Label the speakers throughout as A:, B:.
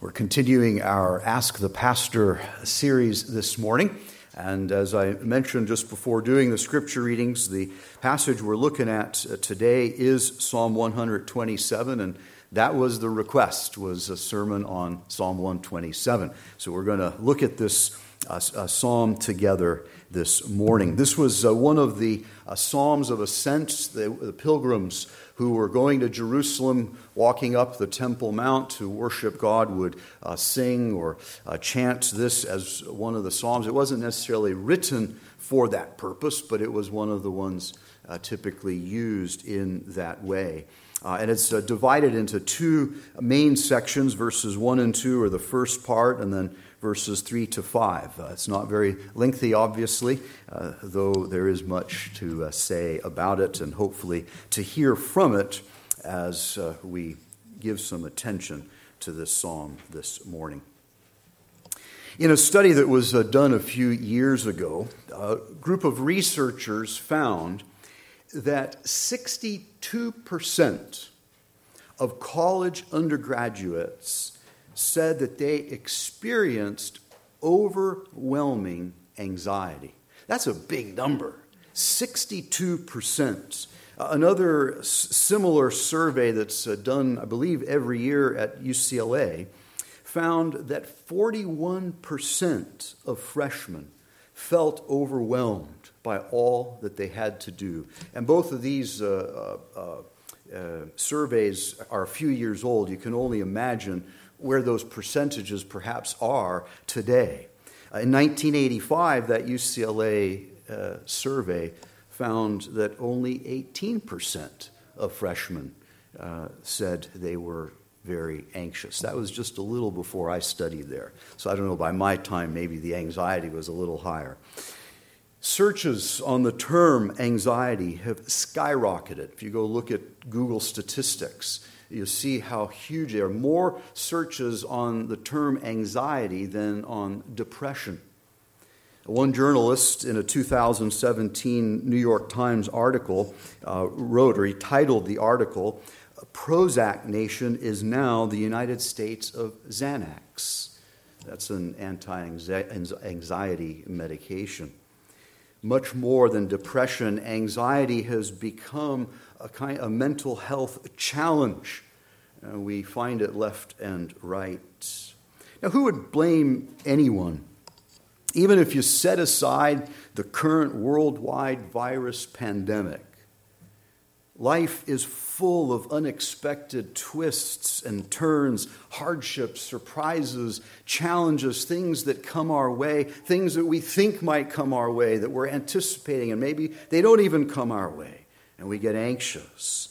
A: We're continuing our Ask the Pastor series this morning. And as I mentioned just before doing the scripture readings, the passage we're looking at today is Psalm 127. And that was the request, was a sermon on Psalm 127. So we're going to look at this psalm together this morning. This was one of the psalms of ascent. The pilgrims who were going to Jerusalem, walking up the Temple Mount to worship God, would sing or chant this as one of the psalms. It wasn't necessarily written for that purpose, but it was one of the ones typically used in that way. And it's divided into two main sections. Verses 1 and 2 are the first part, and then verses 3 to 5. It's not very lengthy, obviously, though there is much to say about it and hopefully to hear from it as we give some attention to this psalm this morning. In a study that was done a few years ago, a group of researchers found that 62% of college undergraduates said that they experienced overwhelming anxiety. That's a big number, 62%. Another similar survey that's done, I believe, every year at UCLA found that 41% of freshmen felt overwhelmed by all that they had to do. And both of these surveys are a few years old. You can only imagine where those percentages perhaps are today. In 1985, that UCLA survey found that only 18% of freshmen said they were very anxious. That was just a little before I studied there. So I don't know, by my time, maybe the anxiety was a little higher. Searches on the term anxiety have skyrocketed. If you go look at Google statistics, you'll see how huge they are. More searches on the term anxiety than on depression. One journalist in a 2017 New York Times article wrote, or he titled the article, "Prozac Nation is now the United States of Xanax." That's an anti-anxiety medication. Much more than depression, anxiety has become a mental health challenge. We find it left and right. Now, who would blame anyone? Even if you set aside the current worldwide virus pandemic, life is full of unexpected twists and turns, hardships, surprises, challenges, things that come our way, things that we think might come our way, that we're anticipating, and maybe they don't even come our way, and we get anxious.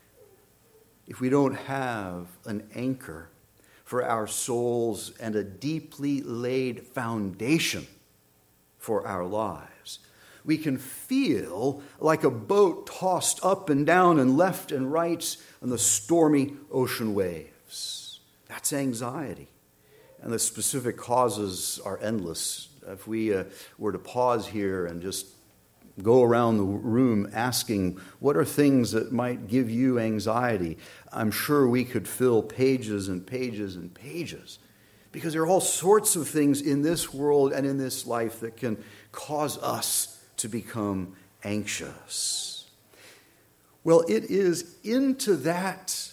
A: If we don't have an anchor for our souls and a deeply laid foundation for our lives, we can feel like a boat tossed up and down and left and right on the stormy ocean waves. That's anxiety. And the specific causes are endless. If we were to pause here and just go around the room asking, what are things that might give you anxiety? I'm sure we could fill pages and pages and pages. Because there are all sorts of things in this world and in this life that can cause us to become anxious. Well, it is into that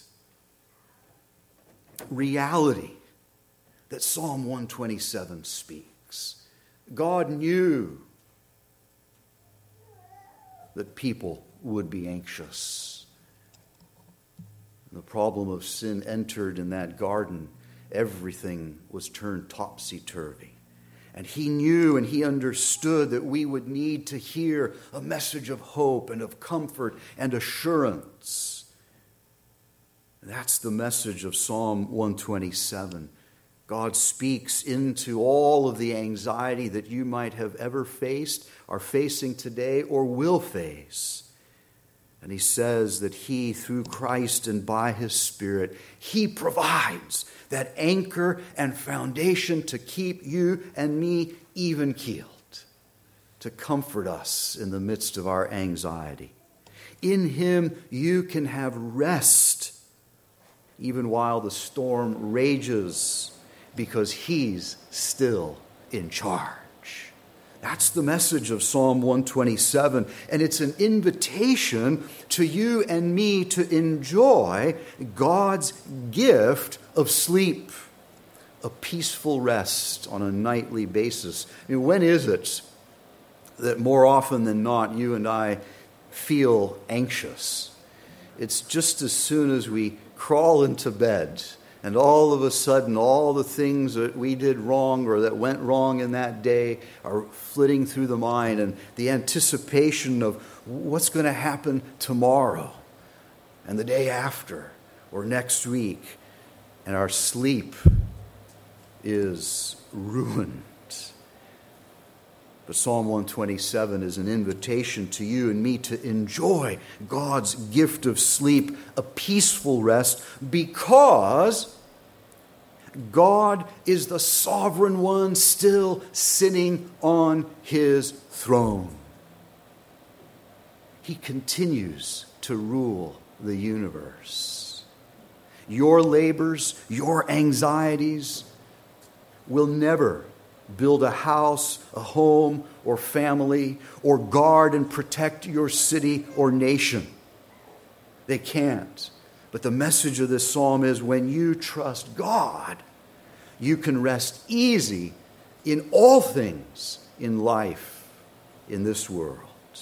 A: reality that Psalm 127 speaks. God knew that people would be anxious. The problem of sin entered in that garden. Everything was turned topsy-turvy. And he knew and he understood that we would need to hear a message of hope and of comfort and assurance. And that's the message of Psalm 127. God speaks into all of the anxiety that you might have ever faced, are facing today, or will face. And he says that he, through Christ and by his Spirit, he provides that anchor and foundation to keep you and me even-keeled, to comfort us in the midst of our anxiety. In him you can have rest, even while the storm rages because he's still in charge. That's the message of Psalm 127, and it's an invitation to you and me to enjoy God's gift of sleep, a peaceful rest on a nightly basis. I mean, when is it that more often than not you and I feel anxious? It's just as soon as we crawl into bed and all of a sudden all the things that we did wrong or that went wrong in that day are flitting through the mind, and the anticipation of what's going to happen tomorrow and the day after or next week, and our sleep is ruined. But Psalm 127 is an invitation to you and me to enjoy God's gift of sleep, a peaceful rest, because God is the sovereign one still sitting on his throne. He continues to rule the universe. Your labors, your anxieties will never build a house, a home, or family, or guard and protect your city or nation. They can't. But the message of this psalm is when you trust God, you can rest easy in all things in life, in this world.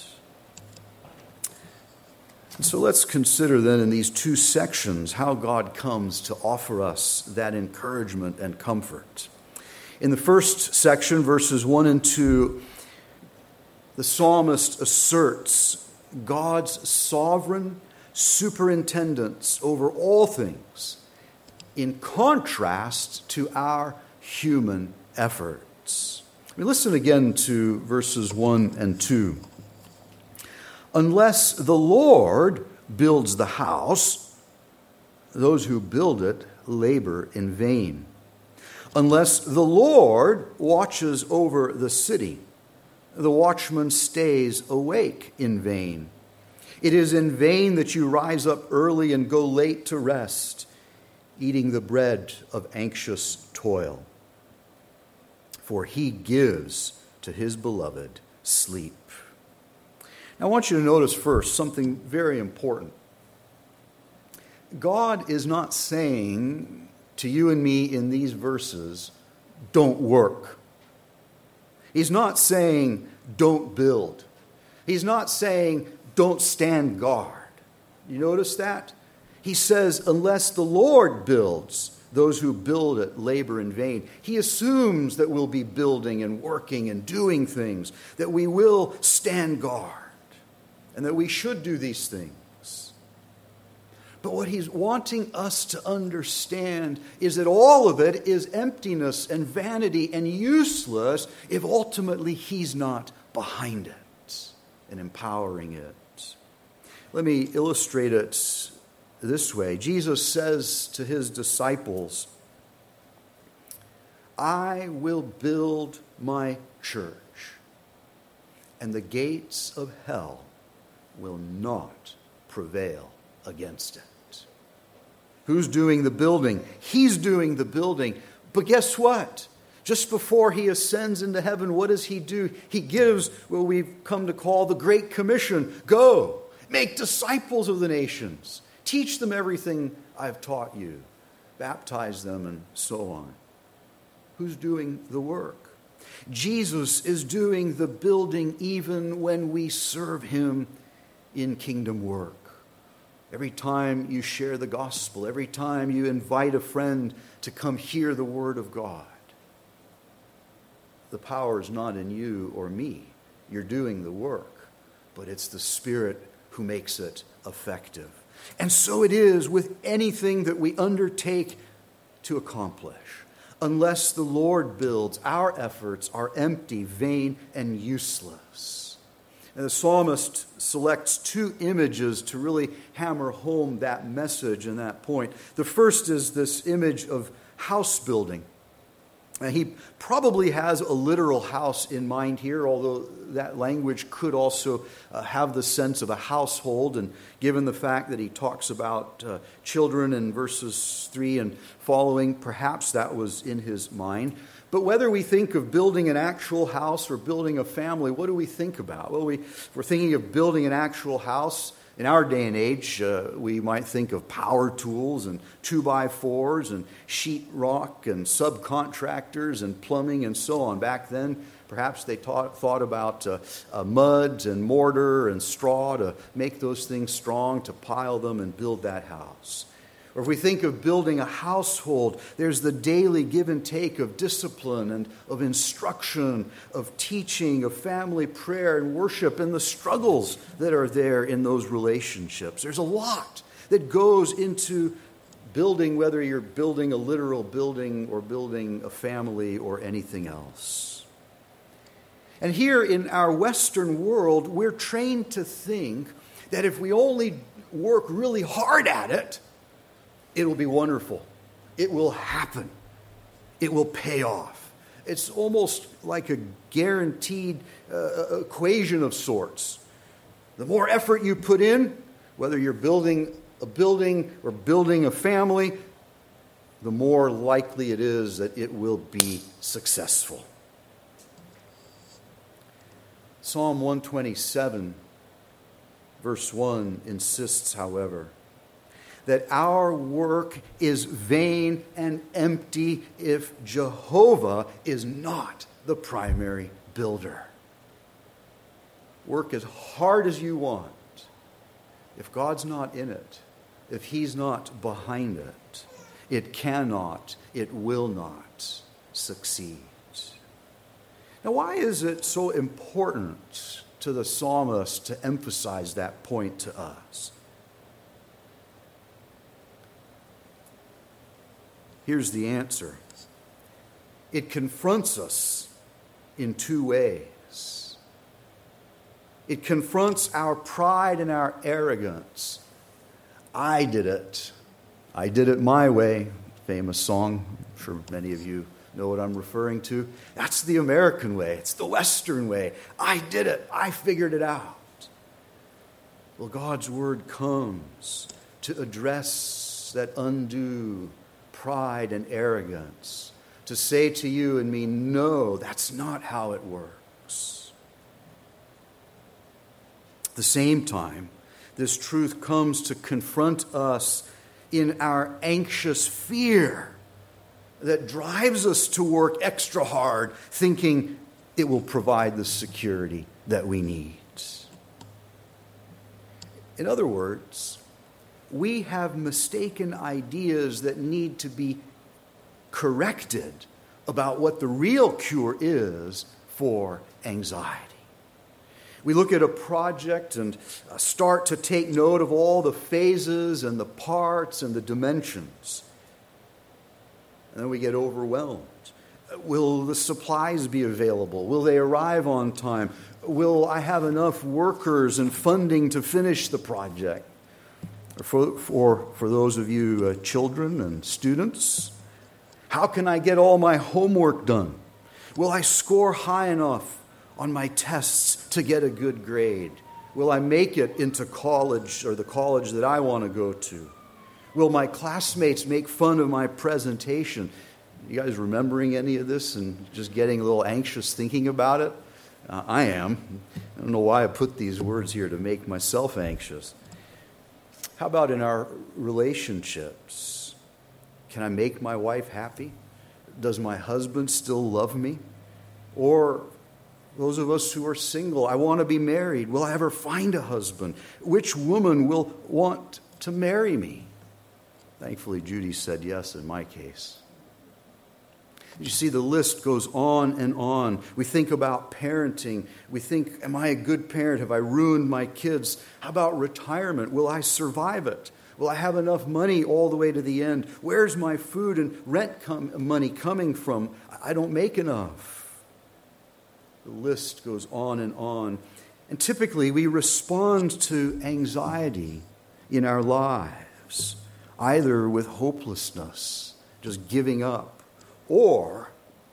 A: And so let's consider then in these two sections how God comes to offer us that encouragement and comfort. In the first section, verses 1 and 2, the psalmist asserts God's sovereign superintendence over all things in contrast to our human efforts. Listen again to verses 1 and 2. Unless the Lord builds the house, those who build it labor in vain. Unless the Lord watches over the city, the watchman stays awake in vain. It is in vain that you rise up early and go late to rest, eating the bread of anxious toil. For he gives to his beloved sleep. Now, I want you to notice first something very important. God is not saying to you and me in these verses, don't work. He's not saying, don't build. He's not saying, don't stand guard. You notice that? He says, unless the Lord builds, those who build it labor in vain. He assumes that we'll be building and working and doing things, that we will stand guard, and that we should do these things. But what he's wanting us to understand is that all of it is emptiness and vanity and useless if ultimately he's not behind it and empowering it. Let me illustrate it this way. Jesus says to his disciples, I will build my church, and the gates of hell will not prevail against it. Who's doing the building? He's doing the building. But guess what? Just before he ascends into heaven, what does he do? He gives what we've come to call the Great Commission. Go, make disciples of the nations. Teach them everything I've taught you. Baptize them and so on. Who's doing the work? Jesus is doing the building even when we serve him in kingdom work. Every time you share the gospel, every time you invite a friend to come hear the word of God, the power is not in you or me. You're doing the work, but it's the Spirit who makes it effective. And so it is with anything that we undertake to accomplish. Unless the Lord builds, our efforts are empty, vain, and useless. And the psalmist selects two images to really hammer home that message and that point. The first is this image of house building. He probably has a literal house in mind here, although that language could also have the sense of a household. And given the fact that he talks about children in verses 3 and following, perhaps that was in his mind. But whether we think of building an actual house or building a family, what do we think about? Well, if we're thinking of building an actual house, in our day and age, we might think of power tools and 2x4s and sheetrock and subcontractors and plumbing and so on. Back then, perhaps they thought about mud and mortar and straw to make those things strong, to pile them and build that house. Or if we think of building a household, there's the daily give and take of discipline and of instruction, of teaching, of family prayer and worship, and the struggles that are there in those relationships. There's a lot that goes into building, whether you're building a literal building or building a family or anything else. And here in our Western world, we're trained to think that if we only work really hard at it, it'll be wonderful. It will happen. It will pay off. It's almost like a guaranteed equation of sorts. The more effort you put in, whether you're building a building or building a family, the more likely it is that it will be successful. Psalm 127, verse 1 insists, however, that our work is vain and empty if Jehovah is not the primary builder. Work as hard as you want. If God's not in it, if He's not behind it, it cannot, it will not succeed. Now, why is it so important to the psalmist to emphasize that point to us? Here's the answer. It confronts us in two ways. It confronts our pride and our arrogance. I did it. I did it my way. Famous song. I'm sure many of you know what I'm referring to. That's the American way. It's the Western way. I did it. I figured it out. Well, God's word comes to address that undue pride and arrogance, to say to you and me, no, that's not how it works. At the same time, this truth comes to confront us in our anxious fear that drives us to work extra hard, thinking it will provide the security that we need. In other words, we have mistaken ideas that need to be corrected about what the real cure is for anxiety. We look at a project and start to take note of all the phases and the parts and the dimensions. And then we get overwhelmed. Will the supplies be available? Will they arrive on time? Will I have enough workers and funding to finish the project? For those of you children and students, how can I get all my homework done? Will I score high enough on my tests to get a good grade? Will I make it into college or the college that I want to go to? Will my classmates make fun of my presentation? You guys remembering any of this and just getting a little anxious thinking about it? I am. I don't know why I put these words here to make myself anxious. How about in our relationships? Can I make my wife happy? Does my husband still love me? Or those of us who are single, I want to be married. Will I ever find a husband? Which woman will want to marry me? Thankfully, Judy said yes in my case. You see, the list goes on and on. We think about parenting. We think, am I a good parent? Have I ruined my kids? How about retirement? Will I survive it? Will I have enough money all the way to the end? Where's my food and rent money coming from? I don't make enough. The list goes on and on. And typically, we respond to anxiety in our lives, either with hopelessness, just giving up, or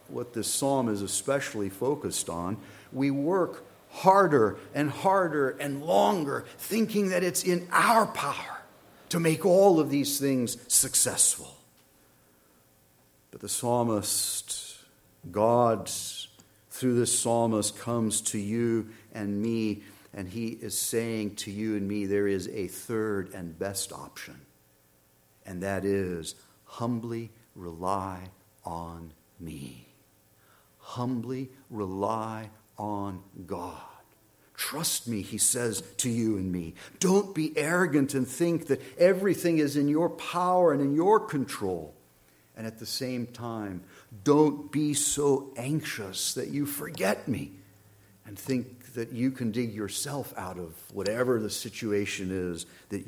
A: what this psalm is especially focused on, we work harder and harder and longer, thinking that it's in our power to make all of these things successful. But the psalmist, God, through this psalmist, comes to you and me, and he is saying to you and me, there is a third and best option, and that is humbly rely on me. Humbly rely on God. Trust me, he says to you and me. Don't be arrogant and think that everything is in your power and in your control. And at the same time, don't be so anxious that you forget me and think that you can dig yourself out of whatever the situation is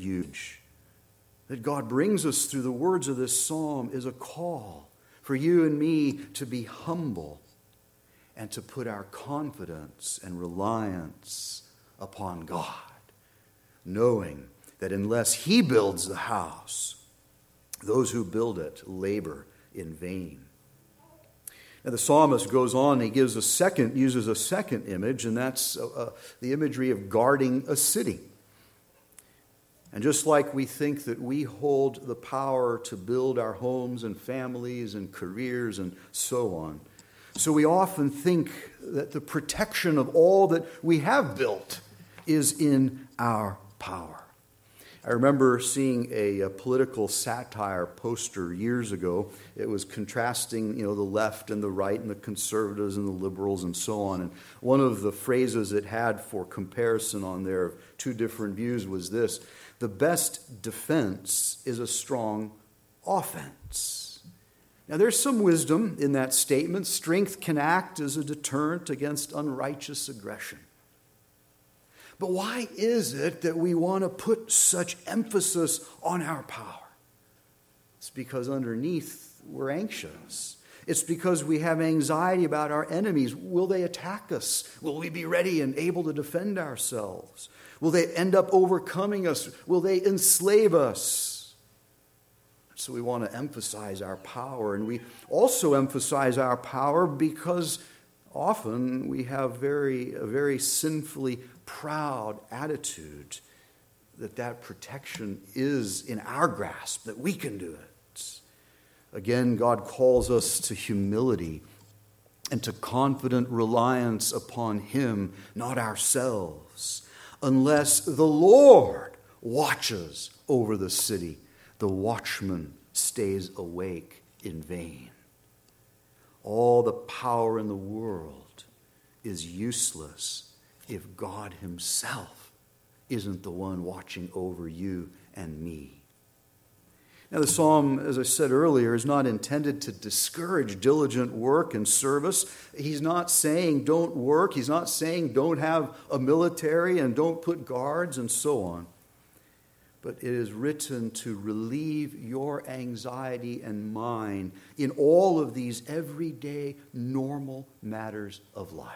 A: that God brings us through the words of this psalm is a call for you and me to be humble and to put our confidence and reliance upon God, knowing that unless he builds the house, those who build it labor in vain. Now the psalmist goes on, he uses a second image, and that's the imagery of guarding a city. And just like we think that we hold the power to build our homes and families and careers and so on, so we often think that the protection of all that we have built is in our power. I remember seeing a political satire poster years ago. It was contrasting, the left and the right and the conservatives and the liberals and so on. And one of the phrases it had for comparison on their two different views was this: the best defense is a strong offense. Now, there's some wisdom in that statement. Strength can act as a deterrent against unrighteous aggression. But why is it that we want to put such emphasis on our power? It's because underneath we're anxious. It's because we have anxiety about our enemies. Will they attack us? Will we be ready and able to defend ourselves? Will they end up overcoming us? Will they enslave us? So we want to emphasize our power. And we also emphasize our power because often we have a very sinfully proud attitude that protection is in our grasp, that we can do it. Again, God calls us to humility and to confident reliance upon him, not ourselves. Unless the Lord watches over the city, the watchman stays awake in vain. All the power in the world is useless if God himself isn't the one watching over you and me. Now, the psalm, as I said earlier, is not intended to discourage diligent work and service. He's not saying don't work. He's not saying don't have a military and don't put guards and so on. But it is written to relieve your anxiety and mine in all of these everyday, normal matters of life.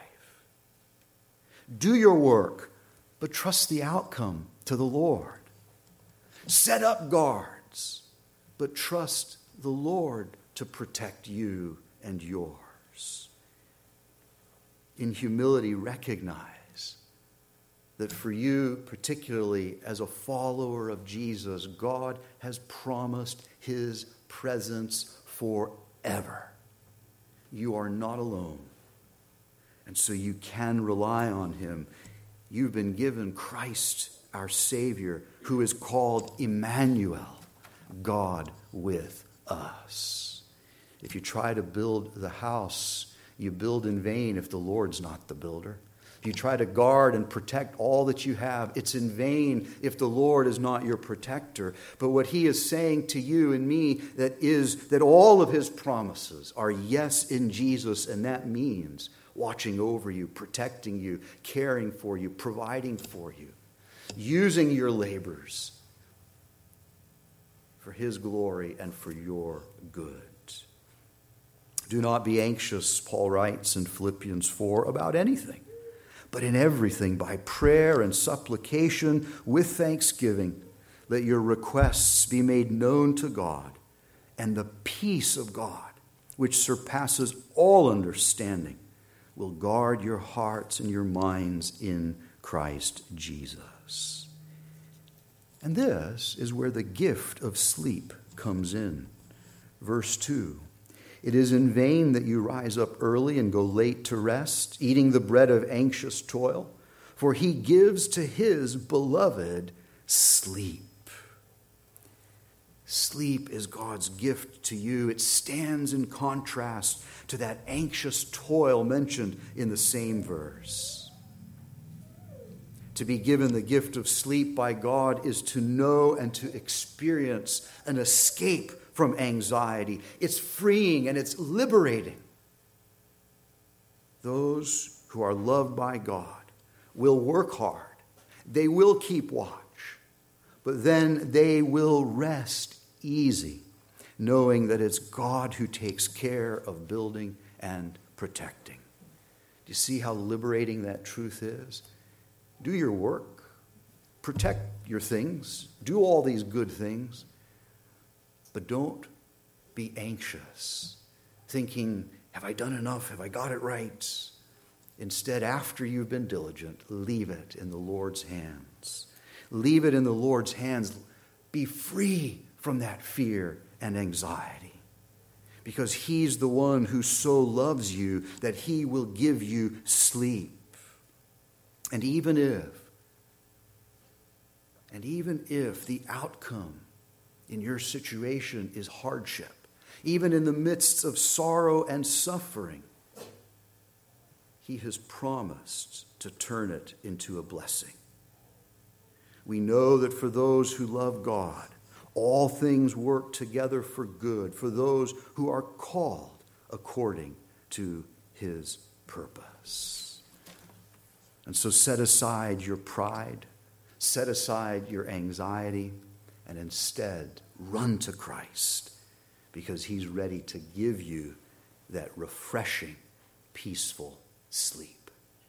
A: Do your work, but trust the outcome to the Lord. Set up guards, but trust the Lord to protect you and yours. In humility, recognize that for you, particularly as a follower of Jesus, God has promised his presence forever. You are not alone, and so you can rely on him. You've been given Christ, our Savior, who is called Emmanuel, God with us. If you try to build the house, you build in vain if the Lord's not the builder. If you try to guard and protect all that you have, it's in vain if the Lord is not your protector. But what he is saying to you and me is that all of his promises are yes in Jesus, and that means watching over you, protecting you, caring for you, providing for you, using your labors for his glory and for your good. Do not be anxious, Paul writes in Philippians 4, about anything, but in everything, by prayer and supplication with thanksgiving, let your requests be made known to God, and the peace of God, which surpasses all understanding, will guard your hearts and your minds in Christ Jesus. And this is where the gift of sleep comes in. Verse 2, it is in vain that you rise up early and go late to rest, eating the bread of anxious toil, for he gives to his beloved sleep. Sleep is God's gift to you. It stands in contrast to that anxious toil mentioned in the same verse. To be given the gift of sleep by God is to know and to experience an escape from anxiety. It's freeing and it's liberating. Those who are loved by God will work hard. They will keep watch. But then they will rest easy, knowing that it's God who takes care of building and protecting. Do you see how liberating that truth is? Do your work. Protect your things. Do all these good things. But don't be anxious, thinking, have I done enough? Have I got it right? Instead, after you've been diligent, leave it in the Lord's hands. Leave it in the Lord's hands. Be free from that fear and anxiety, because he's the one who so loves you that he will give you sleep. And even if the outcome in your situation is hardship, even in the midst of sorrow and suffering, he has promised to turn it into a blessing. We know that for those who love God, all things work together for good, for those who are called according to his purpose. And so set aside your pride, set aside your anxiety, and instead run to Christ, because he's ready to give you that refreshing, peaceful sleep.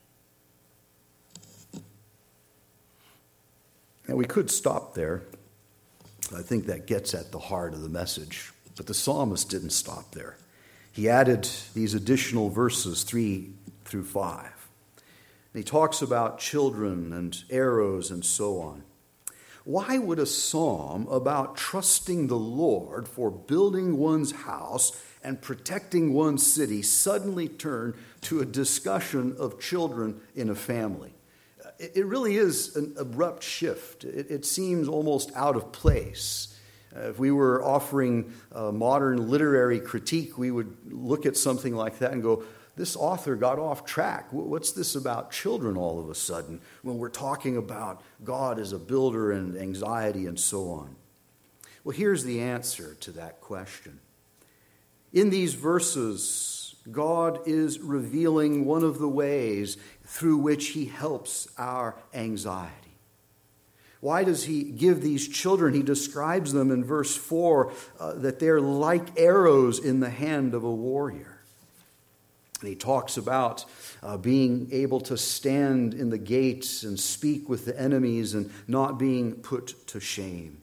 A: Now, we could stop there. I think that gets at the heart of the message. But the psalmist didn't stop there. He added these additional verses, 3 through 5. And he talks about children and arrows and so on. Why would a psalm about trusting the Lord for building one's house and protecting one's city suddenly turn to a discussion of children in a family? It really is an abrupt shift. It seems almost out of place. If we were offering a modern literary critique, we would look at something like that and go, this author got off track. What's this about children all of a sudden when we're talking about God as a builder and anxiety and so on? Well, here's the answer to that question. In these verses, God is revealing one of the ways through which he helps our anxiety. Why does he give these children? He describes them in verse 4 that they're like arrows in the hand of a warrior. And he talks about being able to stand in the gates and speak with the enemies and not being put to shame.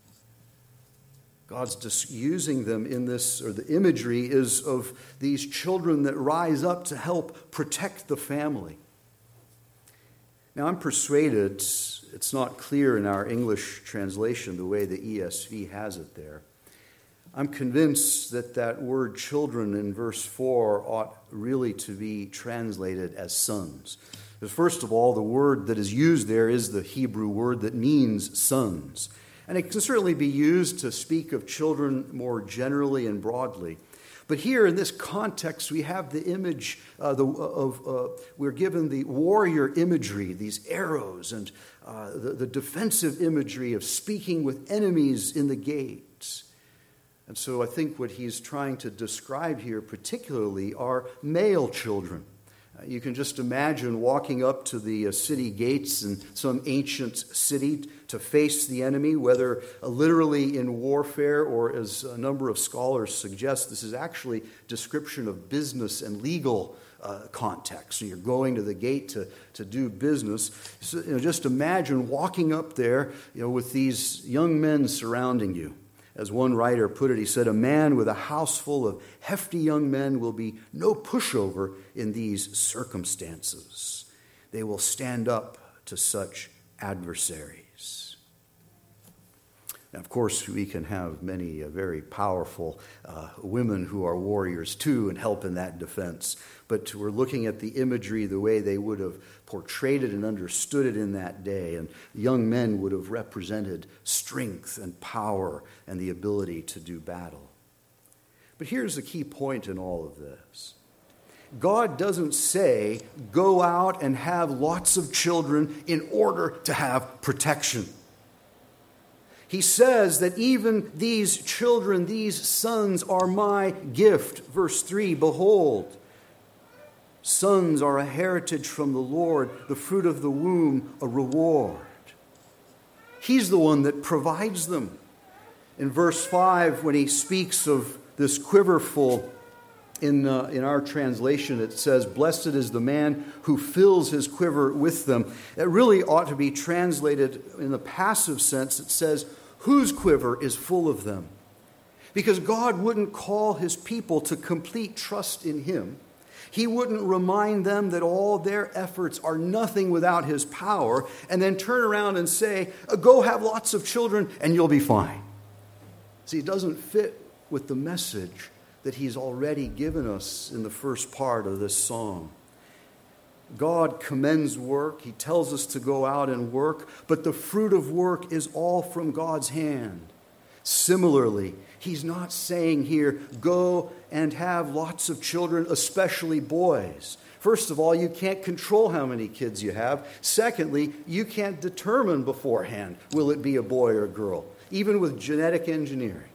A: God's just using them in this, or the imagery is of these children that rise up to help protect the family. Now, I'm persuaded, it's not clear in our English translation the way the ESV has it there. I'm convinced that that word children in verse 4 ought really to be translated as sons. Because first of all, the word that is used there is the Hebrew word that means sons. And it can certainly be used to speak of children more generally and broadly. But here in this context, we have the image we're given the warrior imagery, these arrows, and the defensive imagery of speaking with enemies in the gates. And so I think what he's trying to describe here particularly are male children. You can just imagine walking up to the city gates in some ancient city to face the enemy, whether literally in warfare or, as a number of scholars suggest, this is actually description of business and legal context. So you're going to the gate to do business. So, just imagine walking up there with these young men surrounding you. As one writer put it, he said, "A man with a house full of hefty young men will be no pushover in these circumstances. They will stand up to such adversaries." Now, of course, we can have many very powerful women who are warriors too and help in that defense. But we're looking at the imagery, the way they would have portrayed it and understood it in that day. And young men would have represented strength and power and the ability to do battle. But here's the key point in all of this. God doesn't say, go out and have lots of children in order to have protection. He says that even these children, these sons, are my gift. Verse 3, "Behold, sons are a heritage from the Lord, the fruit of the womb a reward." He's the one that provides them. In verse 5, when he speaks of this quiverful, in our translation it says, "Blessed is the man who fills his quiver with them." It really ought to be translated in the passive sense. It says, "Whose quiver is full of them?" Because God wouldn't call his people to complete trust in him. He wouldn't remind them that all their efforts are nothing without his power and then turn around and say, "Go have lots of children and you'll be fine." See, it doesn't fit with the message that he's already given us in the first part of this song. God commends work. He tells us to go out and work, but the fruit of work is all from God's hand. Similarly, he's not saying here, go and have lots of children, especially boys. First of all, you can't control how many kids you have. Secondly, you can't determine beforehand, will it be a boy or a girl, even with genetic engineering.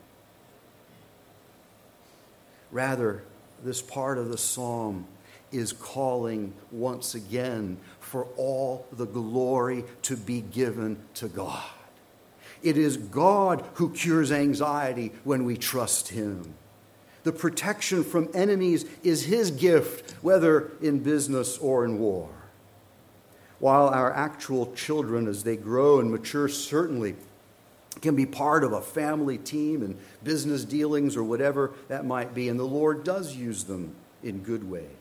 A: Rather, this part of the psalm is calling once again for all the glory to be given to God. It is God who cures anxiety when we trust him. The protection from enemies is his gift, whether in business or in war. While our actual children, as they grow and mature, certainly can be part of a family team and business dealings or whatever that might be, and the Lord does use them in good ways.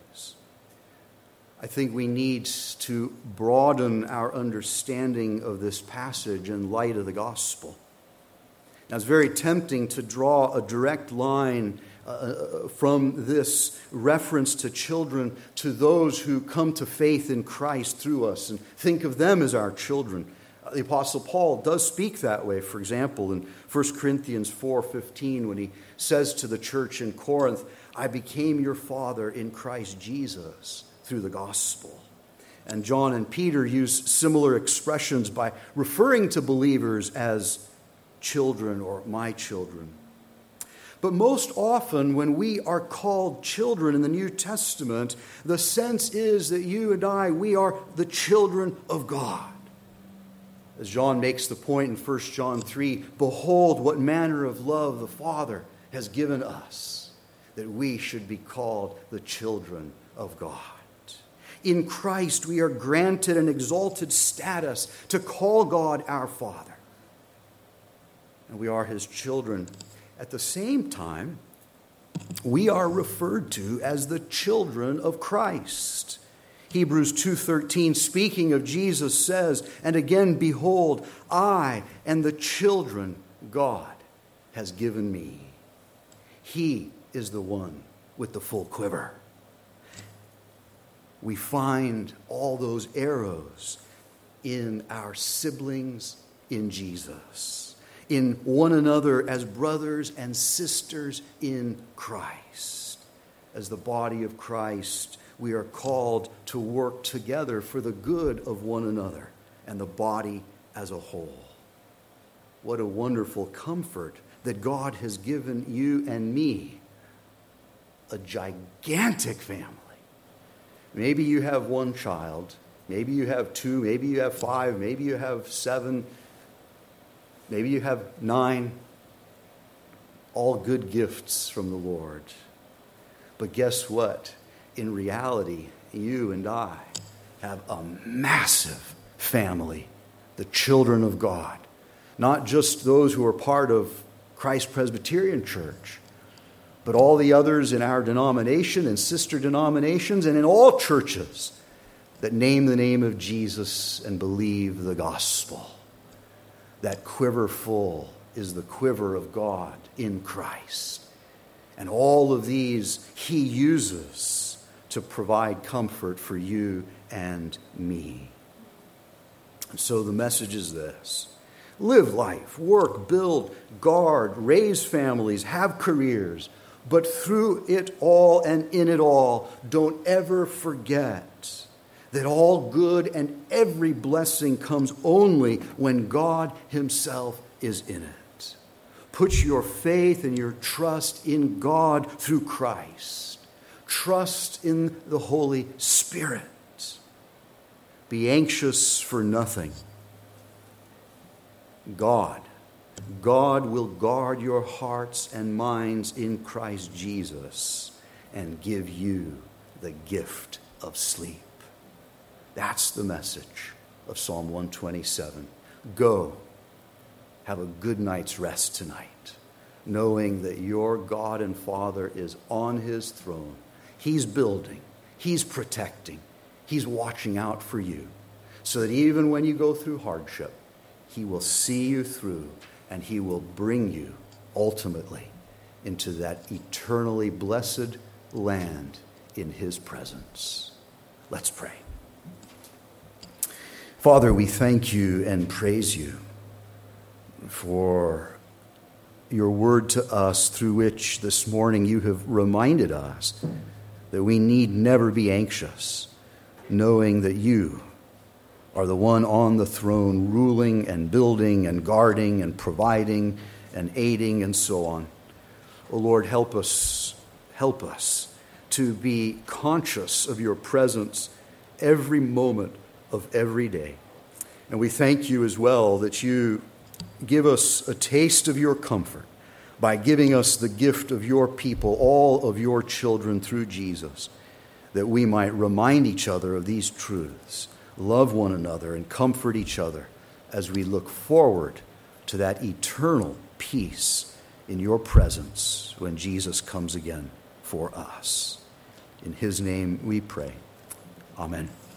A: I think we need to broaden our understanding of this passage in light of the gospel. Now, it's very tempting to draw a direct line from this reference to children to those who come to faith in Christ through us and think of them as our children. The Apostle Paul does speak that way. For example, in 1 Corinthians 4:15, when he says to the church in Corinth, "I became your father in Christ Jesus through the gospel." And John and Peter use similar expressions by referring to believers as children or my children. But most often when we are called children in the New Testament, the sense is that you and I, we are the children of God. As John makes the point in 1 John 3, "Behold, what manner of love the Father has given us, that we should be called the children of God." In Christ, we are granted an exalted status to call God our Father. And we are his children. At the same time, we are referred to as the children of Christ. Hebrews 2:13, speaking of Jesus, says, "And again, behold, I and the children God has given me." He is the one with the full quiver. We find all those arrows in our siblings in Jesus, in one another as brothers and sisters in Christ. As the body of Christ, we are called to work together for the good of one another and the body as a whole. What a wonderful comfort that God has given you and me, a gigantic family. Maybe you have one child, maybe you have two, maybe you have 5, maybe you have 7, maybe you have 9. All good gifts from the Lord. But guess what? In reality, you and I have a massive family, the children of God. Not just those who are part of Christ Presbyterian Church, but all the others in our denomination and sister denominations and in all churches that name the name of Jesus and believe the gospel. That quiver full is the quiver of God in Christ. And all of these he uses to provide comfort for you and me. And so the message is this: live life, work, build, guard, raise families, have careers, but through it all and in it all, don't ever forget that all good and every blessing comes only when God himself is in it. Put your faith and your trust in God through Christ. Trust in the Holy Spirit. Be anxious for nothing. God will guard your hearts and minds in Christ Jesus and give you the gift of sleep. That's the message of Psalm 127. Go, have a good night's rest tonight, knowing that your God and Father is on his throne. He's building, he's protecting, he's watching out for you, so that even when you go through hardship, he will see you through and he will bring you ultimately into that eternally blessed land in his presence. Let's pray. Father, we thank you and praise you for your word to us, through which this morning you have reminded us that we need never be anxious, knowing that you are the one on the throne, ruling and building and guarding and providing and aiding and so on. Oh Lord, help us to be conscious of your presence every moment of every day. And we thank you as well that you give us a taste of your comfort by giving us the gift of your people, all of your children through Jesus, that we might remind each other of these truths, love one another, and comfort each other as we look forward to that eternal peace in your presence when Jesus comes again for us. In his name we pray. Amen.